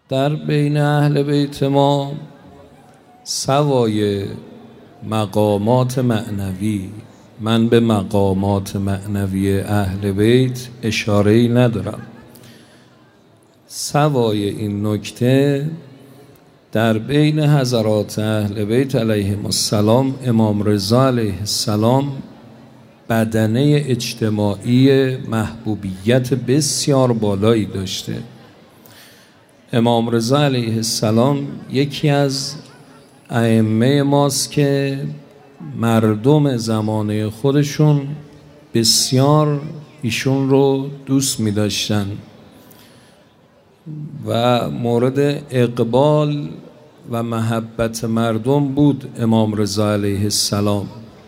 در بین اهل بیت ما سوای مقامات معنوی، من به مقامات معنوی اهل بیت اشاره‌ای ندارم، سوای این نکته در بین حضرات اهل بیت علیهم السلام امام رضا علیه السلام بدنه اجتماعی محبوبیت بسیار بالایی داشته. امام رضا علیه السلام یکی از ائمه ماست که مردم زمانه خودشون بسیار ایشون رو دوست می داشتن و مورد اقبال و محبت مردم بود امام رضا علیه السلام.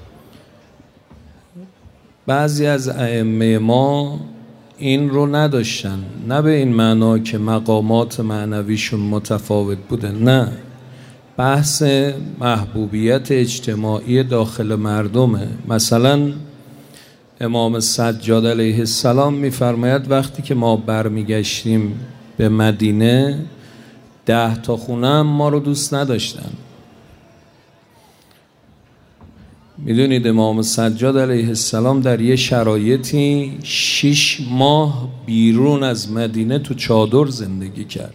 بعضی از ائمه ما این رو نداشتن، نه به این معنا که مقامات معنویشون متفاوت بوده، نه، بحث محبوبیت اجتماعی داخل مردمه. مثلا امام سجاد علیه السلام میفرماید وقتی که ما برمیگشتیم به مدینه 10 تا خونه هم ما رو دوست نداشتن. میدونید امام سجاد علیه السلام در یه شرایطی 6 ماه بیرون از مدینه تو چادر زندگی کرد.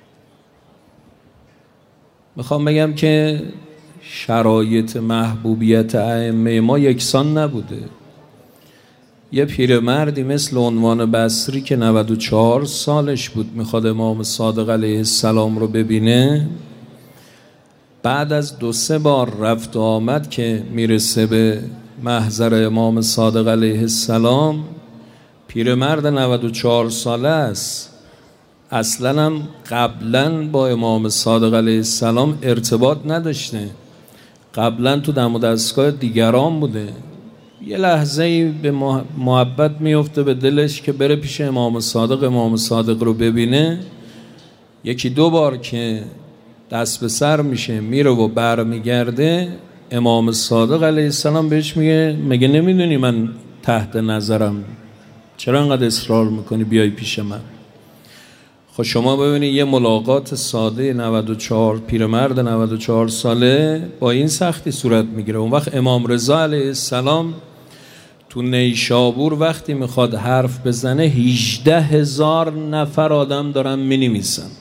میخوام بگم که شرایط محبوبیت ائمه ما یکسان نبوده. یه پیرمردی مثل عنوان بصری که 94 سالش بود میخواد امام صادق علیه السلام رو ببینه، بعد از 2-3 بار رفت و آمد که میرسه به محضر امام صادق علیه السلام، پیرمرد 94 ساله است، اصلا هم قبلا با امام صادق علیه السلام ارتباط نداشته، قبلا تو دم و دستگاه دیگران بوده. یه لحظه‌ای به محبت میفته به دلش که بره پیش امام صادق رو ببینه. 1-2 بار که دست به سر میشه میره و برمیگرده، امام صادق علیه السلام بهش میگه مگه نمیدونی من تحت نظرم، چرا انقدر اصرار میکنی بیای پیش من؟ خب شما ببینید یه ملاقات ساده 94 پیرمرد 94 ساله با این سختی صورت میگیره. اون وقت امام رضا علیه السلام تو نیشابور وقتی میخواد حرف بزنه 18,000 نفر آدم دارن مینویسن.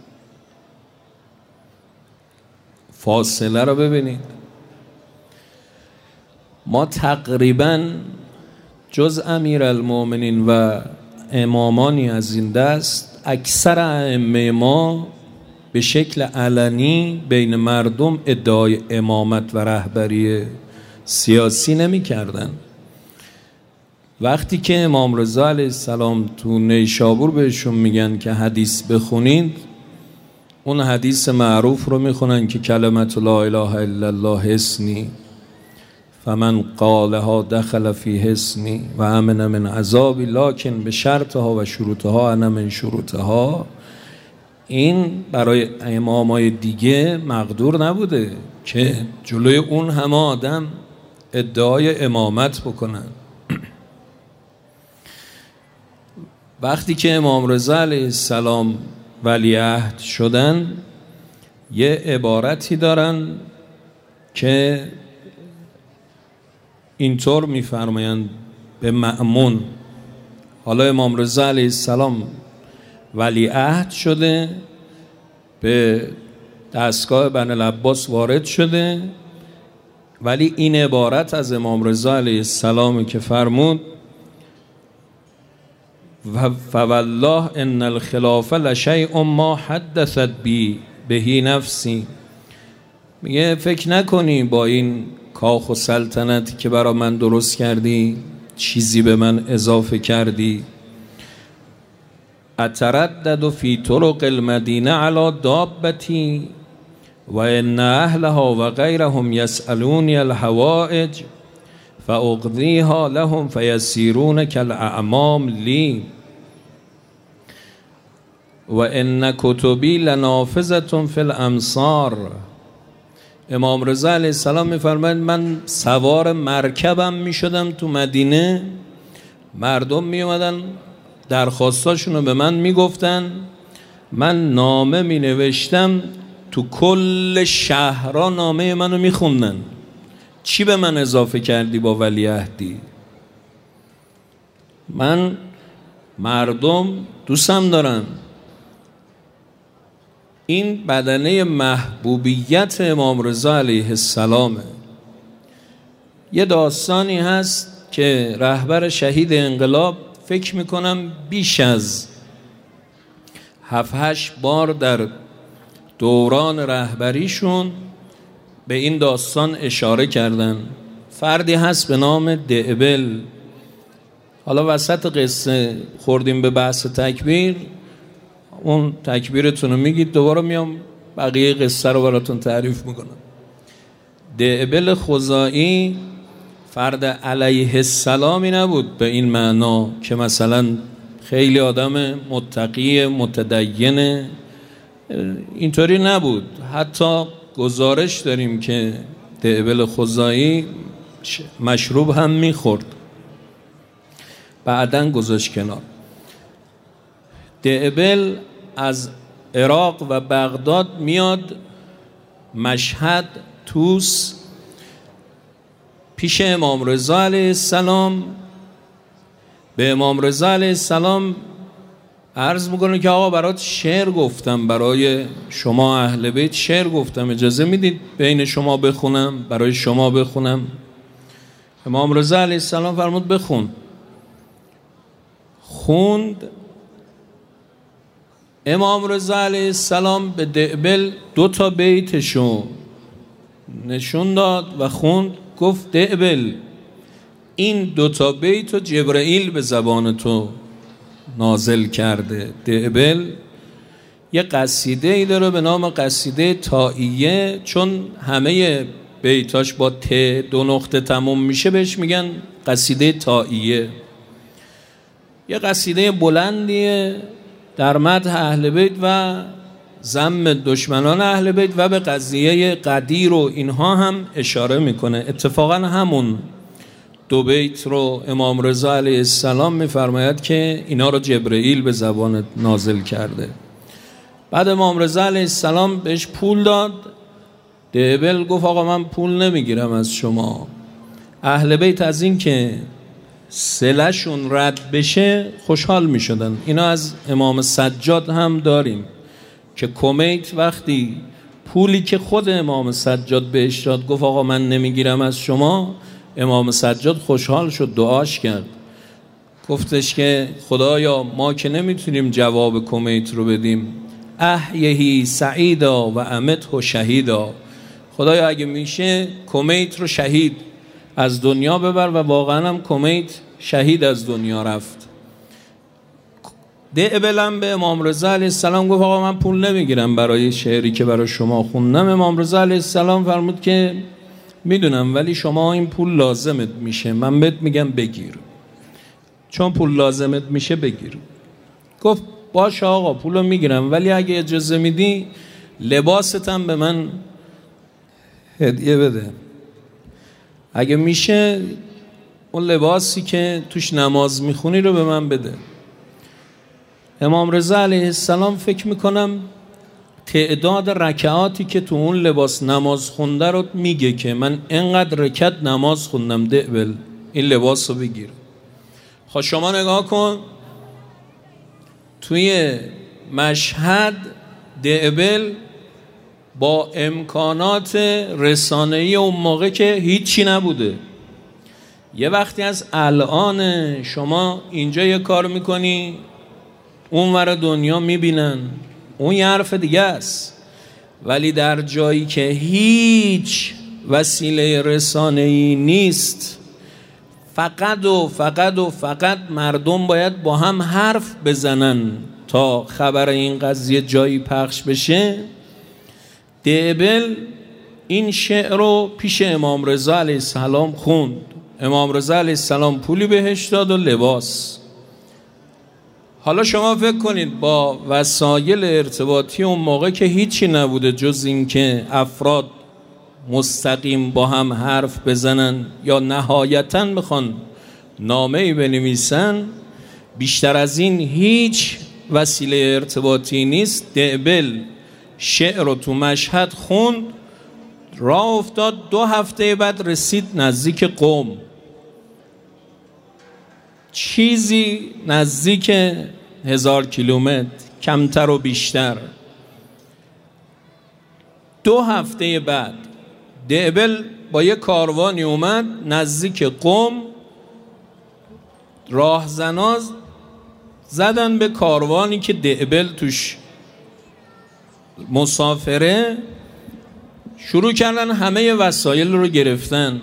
فاصله رو ببینید. ما تقریبا جز امیرالمؤمنین و امامانی از این دست، اکثر ائمه ما به شکل علنی بین مردم ادعای امامت و رهبری سیاسی نمی کردن. وقتی که امام رضا علیه السلام تو نیشابور بهشون میگن که حدیث بخونید، اون حدیث معروف رو میخونن که کلمت لا اله الا الله حصنی فمن قالها دخل فی حصنی و امن من عذابی لکن به شرطها و شروطها انا من شروطها. این برای امامای دیگه مقدور نبوده که جلوی اون همه آدم ادعای امامت بکنن. وقتی که امام رضا علیه السلام ولیعهد شدن، یه عبارتی دارن که اینطور میفرمایند به مأمون. حالا امام رضا علیه السلام ولیعهد شده، به دستگاه بنی العباس وارد شده، ولی این عبارت از امام رضا علیه السلام که فرمود فوالله ان الخلافه لشیء ما حدثت بی بهی نفسی، میگه فکر نکنی با این کاخ و سلطنتی که برا من درست کردی چیزی به من اضافه کردی. اتردد فی طرق المدینه علی دابتی و ان اهلها و غیرهم یسألونی الحوائج فاقضیها لهم فیسیرون کالاعمام لی و ان کتبی لنافذة فی الامصار. امام رضا علیه السلام میفرماید من سوار مرکبم میشدم تو مدینه، مردم میومدن درخواستاشونو به من میگفتن، من نامه می نوشتم، تو کل شهرها نامه منو می خوندن. چی به من اضافه کردی با ولیعهدی؟ من مردم دوستم دارن. این بدنه محبوبیت امام رضا علیه السلامه. یه داستانی هست که رهبر شهید انقلاب فکر میکنم بیش از 7-8 بار در دوران رهبریشون به این داستان اشاره کردن. فردی هست به نام دعبل. حالا وسط قصه خوردیم به بحث تکبیر، اون تکبیرتون رو میگید، دوباره میام بقیه قصه رو براتون تعریف میکنم. دعبل خزاعی فرد علیه السلامی نبود به این معنا که مثلا خیلی آدم متقی متدین، اینطوری نبود. حتی گزارش داریم که دعبل خزاعی مشروب هم میخورد، بعدن گذاشت کنار. دعبل از عراق و بغداد میاد مشهد، توس، پیش امام رضا علیه السلام. به امام رضا علیه السلام عرض میکنه که آقا برات شعر گفتم، برای شما اهل بیت شعر گفتم، اجازه میدید بین شما بخونم، برای شما بخونم؟ امام رضا علیه السلام فرمود بخون. خوند. امام رضا علیه السلام به دعبل 2 بیتشو نشون داد و خوند. گفت دعبل این 2 بیتو جبرائیل به زبان تو نازل کرده. دعبل یه قصیده ای داره به نام قصیده طائیه، چون همه بیتاش با ت 2 نقطه تموم میشه بهش میگن قصیده طائیه. یه قصیده بلندیه در مدح اهل بیت و ذم دشمنان اهل بیت و به قضیه قدیر و اینها هم اشاره میکنه. اتفاقا همون 2 بیت رو امام رضا علیه السلام میفرماید که اینا رو جبرائیل به زبان نازل کرده. بعد امام رضا علیه السلام بهش پول داد. دعبل گفت آقا من پول نمیگیرم از شما. اهل بیت از این که صله‌شون رد بشه خوشحال میشدن. اینا از امام سجاد هم داریم که کمیت وقتی پولی که خود امام سجاد بهش داد گفت آقا من نمیگیرم از شما، امام سجاد خوشحال شد، دعاش کرد، گفتش که خدایا ما که نمیتونیم جواب کمیت رو بدیم، احیهی سعیدا و امته شهیدا، خدایا اگه میشه کمیت رو شهید از دنیا ببر. و واقعا هم کمیت شهید از دنیا رفت. دعبلم به امام رضا علیه السلام گفت آقا من پول نمیگیرم برای شعری که برای شما خوندم. امام رضا علیه السلام فرمود که میدونم ولی شما این پول لازمت میشه، من بهت میگم بگیر، چون پول لازمت میشه بگیر. گفت باشه آقا پولو میگیرم ولی اگه اجازه میدی لباستم به من هدیه بده، اگه میشه اون لباسی که توش نماز میخونی رو به من بده. امام رضا علیه السلام فکر میکنم تعداد رکعاتی که تو اون لباس نماز خونده رو میگه که من انقدر رکعت نماز خوندم، دعبل این لباس رو بگیر. خب شما نگاه کن توی مشهد دعبل با امکانات رسانه‌ای اون موقع که هیچی نبوده. یه وقتی از الان شما اینجا یه کار میکنی اون ور دنیا میبینن، اون یه حرف دیگه است. ولی در جایی که هیچ وسیله رسانه‌ای نیست، فقط مردم باید با هم حرف بزنن تا خبر این قضیه جایی پخش بشه. دعبل این شعر رو پیش امام رضا علیه السلام خوند. امام رضا علیه السلام پولی بهش داد و لباس. حالا شما فکر کنید با وسایل ارتباطی اون موقع که هیچی نبوده جز این که افراد مستقیم با هم حرف بزنن یا نهایتاً بخوان نامه‌ای بنویسن، بیشتر از این هیچ وسیله ارتباطی نیست. دعبل شعر رو تو مشهد خوند، راه افتاد، 2 هفته بعد رسید نزدیک قم، چیزی نزدیک 1000 کیلومتر، کمتر و بیشتر. 2 هفته بعد دعبل با یه کاروانی اومد نزدیک قم، راهزنا زدن به کاروانی که دعبل توش مسافره، شروع کردن همه وسایل رو گرفتن.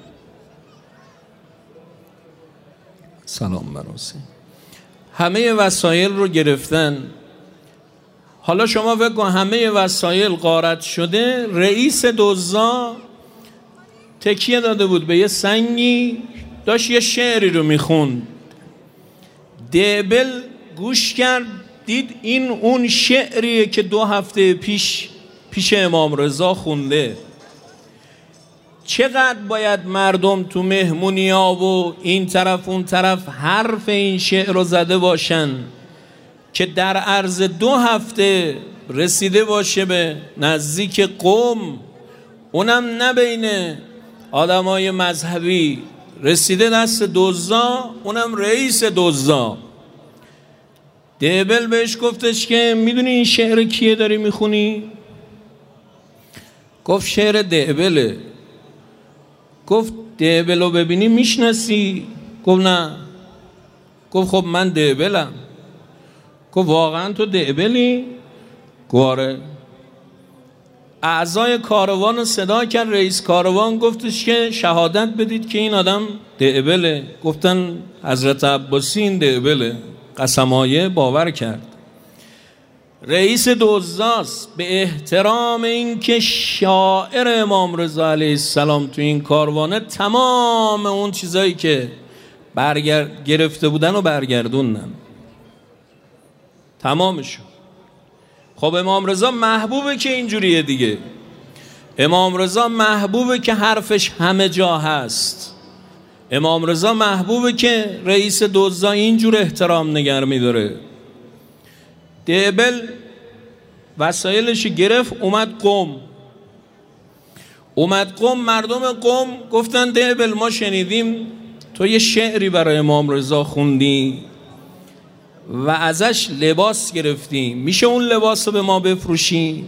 سلام بر حسین. همه وسایل رو گرفتن. حالا شما فکر کن همه وسایل غارت شده، رئیس دزدا تکیه داده بود به یه سنگی، داشت یه شعری رو میخوند. دعبل گوش کرد، دید این اون شعریه که 2 هفته پیش امام رضا خونده. چقدر باید مردم تو مهمونی‌ها و این طرف اون طرف حرف این شعر رو زده باشن که در عرض 2 هفته رسیده باشه به نزدیک قم، اونم نه بین آدمای مذهبی، رسیده دست دزدا، اونم رئیس دزدا. دعبل بهش گفتش که میدونی این شعر کیه داری میخونی؟ گفت شعر دعبله. گفت دعبل رو ببینی میشناسی؟ گفت نه. گفت خب من دعبلم. گفت واقعا تو دعبلی؟ گفت آره. اعضای کاروان رو صدا کرد، رئیس کاروان گفتش که شهادت بدید که این آدم دعبله. گفتن حضرت عباسی این دعبله. قسمایه باور کرد. رئیس دزداست، به احترام این که شاعر امام رضا علیه السلام تو این کاروانه، تمام اون چیزایی که گرفته بودن و برگردوندن، تمامشون. خب امام رضا محبوبه که اینجوریه دیگه. امام رضا محبوبه که حرفش همه جا هست. امام رضا محبوبه که رئیس دزدا اینجور احترام نگر میداره. دعبل وسایلش گرفت، اومد قم. مردم قم گفتن دعبل ما شنیدیم تو یه شعری برای امام رضا خوندی و ازش لباس گرفتیم، میشه اون لباس رو به ما بفروشی؟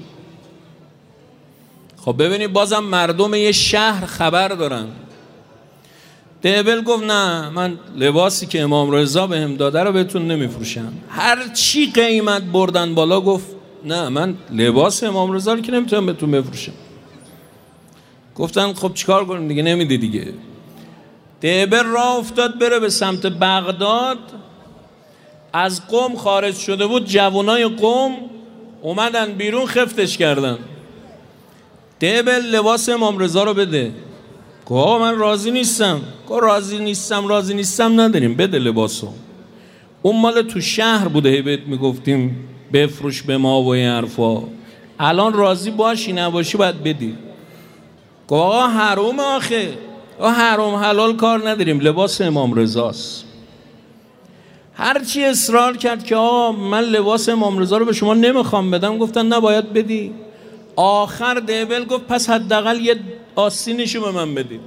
خب ببینید بازم مردم یه شهر خبر دارن. دعبل گفت نه، من لباسی که امام رضا بهم داده رو بهتون نمیفروشم. هر چی قیمت بردن بالا، گفت نه، من لباس امام رضا رو که نمیتونم بهتون بفروشم. گفتن خب چیکار کنیم دیگه، نمیدی دیگه. دعبل راه افتاد بره به سمت بغداد. از قم خارج شده بود، جوانای قم اومدن بیرون خفتش کردن. دعبل لباس امام رضا رو بده. گفت من راضی نیستم. گفت راضی نیستم نداریم، بده لباسو. اون مال تو شهر بوده، بهت میگفتیم بفروش به ما و این حرفا. الان راضی باشی نباشی باید بدی. گفت آقا حرام، آخه حرام حلال کار نداریم، لباس امام رضاست. هرچی اصرار کرد که آقا من لباس امام رضا رو به شما نمیخوام بدم، گفتن نباید بدی. آخر دعبل گفت پس حداقل یه آستینشو به من بدید.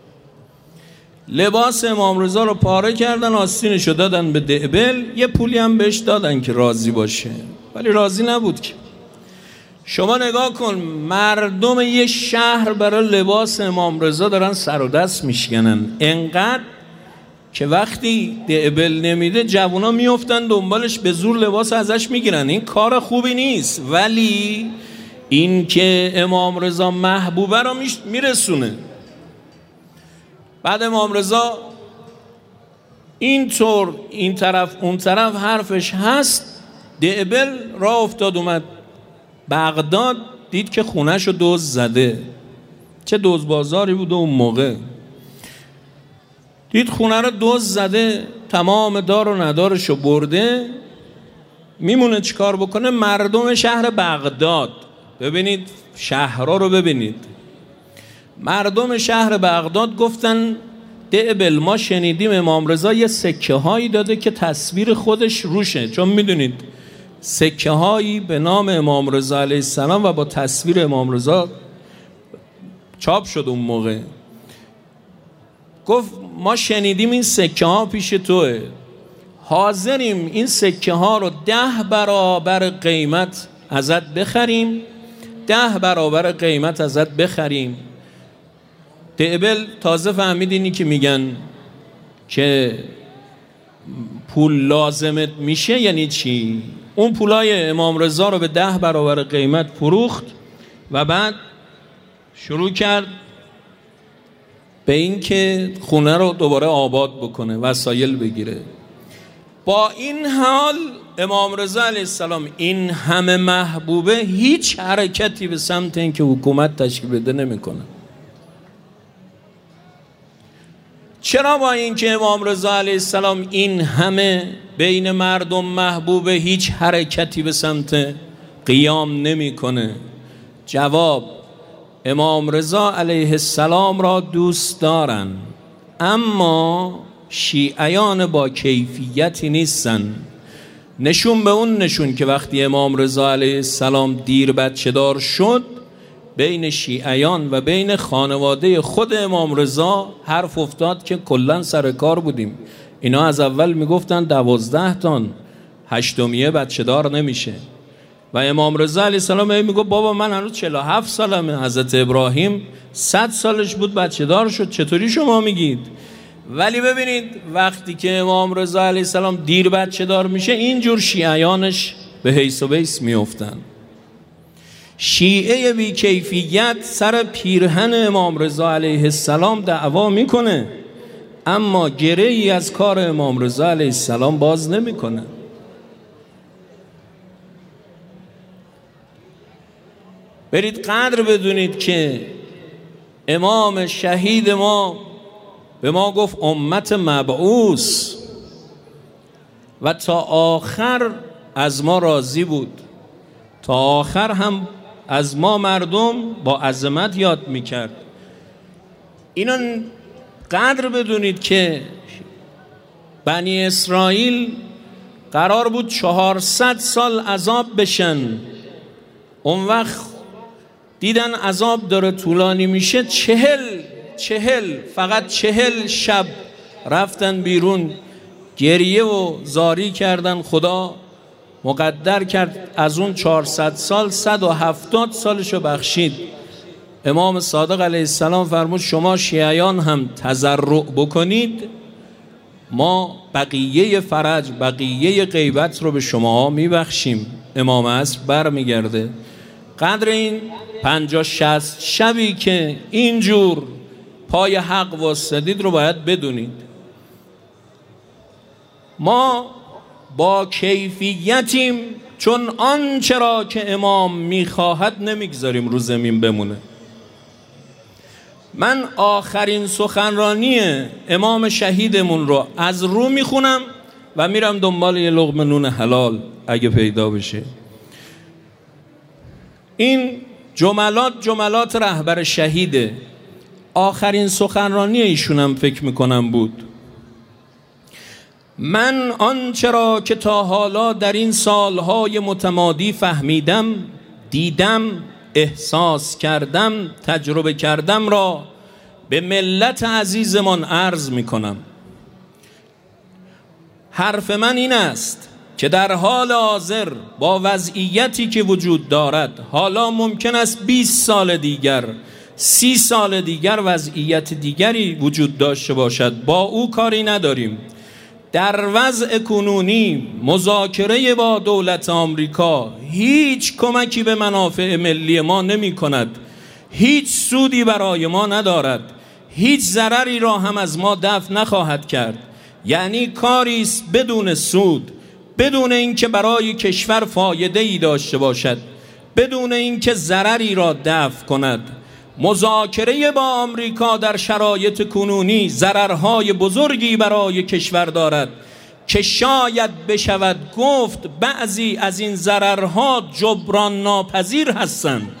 لباس امام رضا رو پاره کردن، آستینشو دادن به دعبل، یه پولی هم بهش دادن که راضی باشه، ولی راضی نبود که. شما نگاه کن، مردم یه شهر برای لباس امام رضا دارن سر و دست میشکنن، انقدر که وقتی دعبل نمیده جوونا میافتن دنبالش، به زور لباس ازش میگیرن. این کار خوبی نیست، ولی این که امام رضا محبوبه رو میرسونه. بعد امام رضا اینطور این طرف اون طرف حرفش هست، دعبل راه افتاد اومد بغداد، دید که خونه‌ش رو دزد زده. چه دزد بازاری بوده اون موقع. دید خونه رو دزد زده، تمام دار و ندارش رو برده. میمونه چیکار بکنه؟ مردم شهر بغداد، ببینید شهرها رو ببینید، مردم شهر بغداد گفتن دعبل ما شنیدیم امام رضا یه سکه هایی داده که تصویر خودش روشه، چون میدونید سکه هایی به نام امام رضا علیه السلام و با تصویر امام رضا چاپ شد اون موقع. گفت ما شنیدیم این سکه ها پیش توه، حاضریم این سکه ها رو 10 برابر قیمت ازت بخریم، 10 برابر قیمت ازت بخریم. دعبل تازه فهمید اینی که میگن که پول لازمت میشه یعنی چی. اون پولای امام رضا رو به 10 برابر قیمت فروخت و بعد شروع کرد به این که خونه رو دوباره آباد بکنه، وسایل بگیره. با این حال امام رضا علیه السلام این همه محبوبه، هیچ حرکتی به سمت این که حکومت تشکیل بده نمیکنه. چرا با این که امام رضا علیه السلام این همه بین مردم محبوبه، هیچ حرکتی به سمت قیام نمیکنه؟ جواب: امام رضا علیه السلام را دوست دارن، اما شیعیان با کیفیتی نیستن. نشون به اون نشون که وقتی امام رضا علیه السلام دیر بچه دار شد، بین شیعیان و بین خانواده خود امام رضا حرف افتاد که کلن سر کار بودیم. اینا از اول میگفتن 12 تان 8میه بچه دار نمیشه و امام رضا علیه السلام میگه بابا من هنوز 47 سالمه، حضرت ابراهیم 100 سالش بود بچه دار شد، چطوری شما میگید؟ ولی ببینید وقتی که امام رضا علیه السلام دیر بچه دار میشه، اینجور شیعیانش به حیث و بیس میافتن. شیعه بی کیفیت سر پیرهن امام رضا علیه السلام دعوا میکنه، اما گره ای از کار امام رضا علیه السلام باز نمیکنه. برید قدر بدونید که امام شهید ما به ما گفت امت مبعوث و تا آخر از ما راضی بود، تا آخر هم از ما مردم با عظمت یاد میکرد. اینا قدر بدونید که بنی اسرائیل قرار بود 400 سال عذاب بشن، اون وقت دیدن عذاب داره طولانی میشه، 40 شب رفتن بیرون گریه و زاری کردن. خدا مقدر کرد از اون 400 سال 170 سالشو بخشید. امام صادق علیه السلام فرمود شما شیعیان هم تضرع بکنید، ما بقیه فرج، بقیه غیبت رو به شما میبخشیم. امام عصر بر میگرده. قدر این 50-60 شبی که اینجور پای حق واسدید رو باید بدونید. ما با کیفیتیم، چون آنچه را که امام میخواهد نمیگذاریم رو زمین بمونه. من آخرین سخنرانی امام شهیدمون رو از رو میخونم و میرم دنبال یه لقمه نون حلال اگه پیدا بشه. این جملات رهبر شهیده. آخرین سخنرانی ایشونم فکر میکنم بود. من آنچه را که تا حالا در این سالهای متمادی فهمیدم، دیدم، احساس کردم، تجربه کردم را به ملت عزیزمان عرض میکنم. حرف من این است که در حال حاضر با وضعیتی که وجود دارد، حالا ممکن است 20 سال دیگر، 30 سال دیگر وضعیت دیگری وجود داشته باشد، با او کاری نداریم. در وضع کنونی مذاکره با دولت آمریکا هیچ کمکی به منافع ملی ما نمی کند، هیچ سودی برای ما ندارد، هیچ ضرری را هم از ما دفع نخواهد کرد. یعنی کاری است بدون سود، بدون اینکه برای کشور فایده‌ای داشته باشد، بدون اینکه ضرری را دفع کند. مذاکره با آمریکا در شرایط کنونی ضررهای بزرگی برای کشور دارد که شاید بشود گفت بعضی از این ضررها جبران ناپذیر هستند.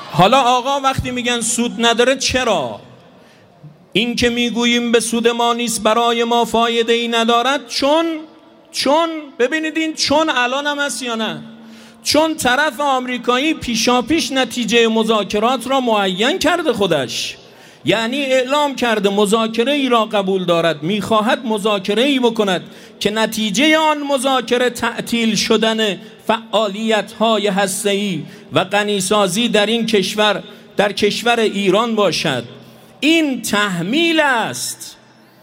حالا آقا وقتی میگن سود نداره چرا؟ این که میگوییم به سود ما نیست، برای ما فایده ای ندارد، چون ببینید این چون الان هم هست یا نه؟ چون طرف آمریکایی پیشاپیش نتیجه مذاکرات را معین کرده خودش، یعنی اعلام کرده مذاکره ای را قبول دارد، میخواهد مذاکره ای بکند که نتیجه آن مذاکره تعطیل شدن فعالیت های هسته‌ای و غنیسازی در این کشور، در کشور ایران باشد. این تحمیل است.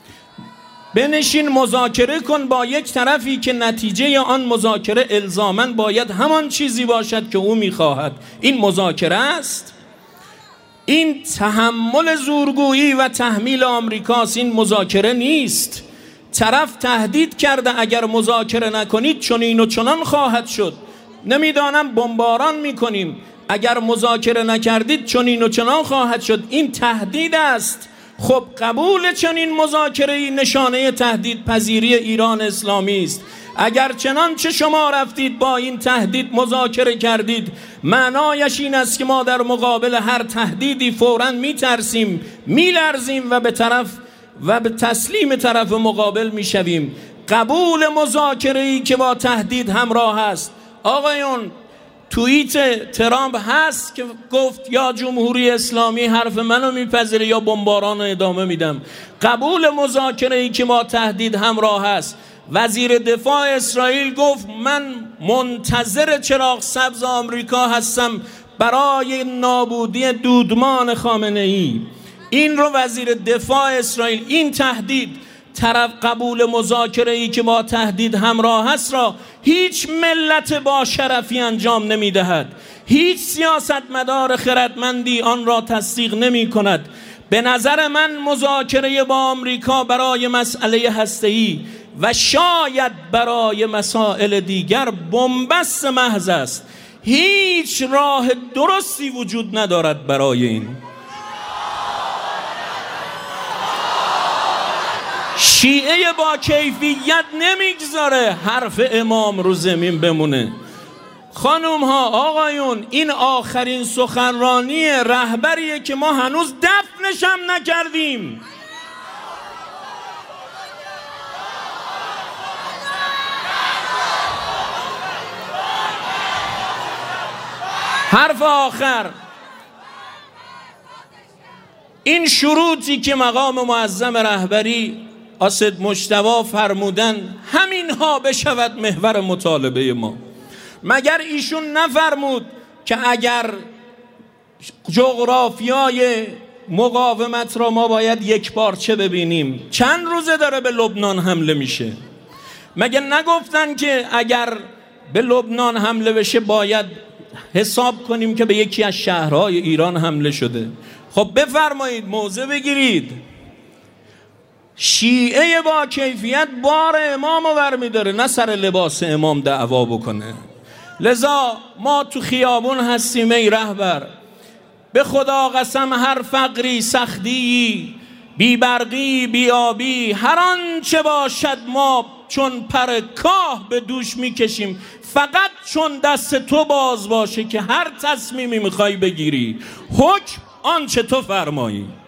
بنشین مذاکره کن با یک طرفی که نتیجه آن مذاکره الزاماً باید همان چیزی باشد که او میخواهد. این مذاکره است. این تحمل زورگویی و تحمیل آمریکاست، این مذاکره نیست. طرف تهدید کرده اگر مذاکره نکنید چنین و چنان خواهد شد، نمیدانم بمباران میکنیم، اگر مذاکره نکردید چنین و چنان خواهد شد. این تهدید است. خب قبول چنین مذاکره‌ای نشانه تهدید پذیری ایران اسلامی است. اگر چنانچه شما رفتید با این تهدید مذاکره کردید، معنایش این است که ما در مقابل هر تهدیدی فوراً میترسیم، میلرزیم و به تسلیم طرف مقابل میشویم. قبول مذاکره‌ای که با تهدید همراه است. آقایون توییت ترامپ هست که گفت یا جمهوری اسلامی حرف منو میپذیره یا بمباران رو ادامه میدم. قبول مذاکره‌ای که با تهدید همراه است. وزیر دفاع اسرائیل گفت من منتظر چراغ سبز آمریکا هستم برای نابودی دودمان خامنه‌ای. این رو وزیر دفاع اسرائیل، این تهدید، طرف قبول مذاکره‌ای که با تهدید همراه است را هیچ ملت با شرفی انجام نمی‌دهد. هیچ سیاستمدار خردمندی آن را تصدیق نمی‌کند. به نظر من مذاکره با آمریکا برای مسئله هسته‌ای و شاید برای مسائل دیگر بن‌بست محض است. هیچ راه درستی وجود ندارد برای این. شیعه با کیفیت نمیگذاره حرف امام رو زمین بمونه. خانوم ها، آقایون، این آخرین سخنرانی رهبریه که ما هنوز دفنش هم نکردیم. حرف آخر، این شروطی که مقام معظم رهبری اسد مجتبی فرمودن همینها بشود محور مطالبه ما. مگر ایشون نفرمود که اگر جغرافیای مقاومت را ما باید یک پارچه ببینیم، چند روزه داره به لبنان حمله میشه؟ مگر نگفتن که اگر به لبنان حمله بشه باید حساب کنیم که به یکی از شهرهای ایران حمله شده؟ خب بفرمایید موضع بگیرید. شیعه با کیفیت بار امام رو برمی‌داره، نه سر لباس امام دعوا بکنه. لذا ما تو خیابون هستیم ای رهبر. به خدا قسم هر فقری، سختی، بی برقی، بی آبی، هر آنچه باشد ما چون پر کاه به دوش میکشیم، فقط چون دست تو باز باشه که هر تصمیمی میخوای بگیری حکم آنچه تو فرمایی.